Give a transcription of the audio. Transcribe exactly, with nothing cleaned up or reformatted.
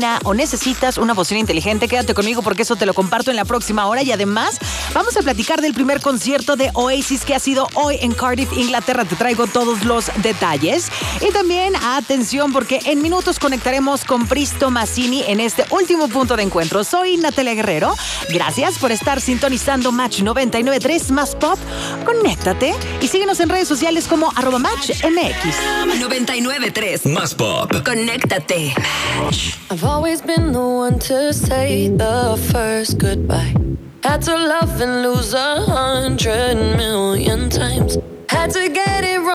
bocina o necesitas una bocina inteligente, quédate conmigo porque eso te lo comparto en la próxima hora. Y además vamos a platicar del primer concierto de Oasis que ha sido hoy en Cardiff, Inglaterra. Te traigo todos los detalles. Y también atención porque en minutos conectaremos con Pristo Massini en este último punto de encuentro. Soy Natalia Guerrero. Gracias por estar sintonizando Match noventa y nueve punto tres Más Pop. Conéctate y síguenos en redes sociales como arroba Match M X. noventa y nueve punto tres Más Pop. Conéctate. Match. I've always been the one to say the first goodbye. Had to love and lose a hundred million times. Had to get it wrong.